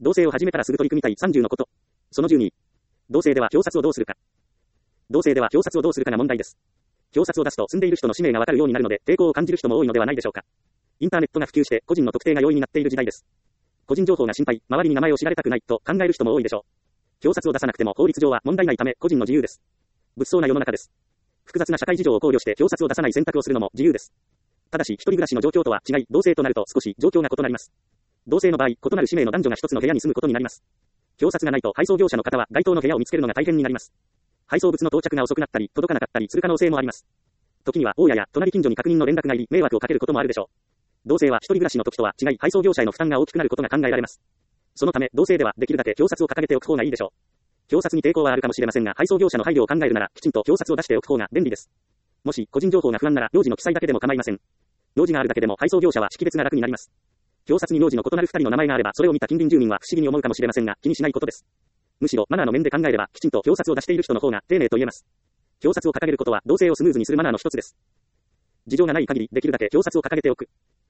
同棲を始めたらすぐ取り組みたい30のこと。その12。同棲では表札をどうするか。同棲では表札をどうするかが問題です。表札を出すと住んでいる人の氏名がわかるようになるので、抵抗を感じる人も多いのではないでしょうか。インターネットが普及して個人の特定が容易になっている時代です。個人情報が心配、周りに名前を知られたくないと考える人も多いでしょう。表札を出さなくても法律上は問題ないため個人の自由です。物騒な世の中です。複雑な社会事情を考慮して表札を出さない選択をするのも自由です。ただし、一人暮らしの状況とは違い、同棲となると少し状況が異なります。同棲の場合、異なる氏名の男女が一つの部屋に住むことになります。表札がないと配送業者の方は該当の部屋を見つけるのが大変になります。配送物の到着が遅くなったり、届かなかったりする可能性もあります。時には、大家や隣近所に確認の連絡が入り、迷惑をかけることもあるでしょう。同棲は一人暮らしの時とは違い、配送業者への負担が大きくなることが考えられます。そのため、同棲ではできるだけ表札を掲げておく方がいいでしょう。表札に抵抗はあるかもしれませんが、配送業者の配慮を考えるなら、きちんと表札を出しておく方が便利です。もし、個人情報が不安なら、名字の記載だけでも構いません。名字があるだけでも配送業者は識別が楽になります。表札に名字の異なる2人の名前があれば、それを見た近隣住民は不思議に思うかもしれませんが、気にしないことです。むしろ、マナーの面で考えれば、きちんと表札を出している人の方が丁寧と言えます。表札を掲げることは、同棲をスムーズにするマナーの一つです。事情がない限り、できるだけ表札を掲げておく。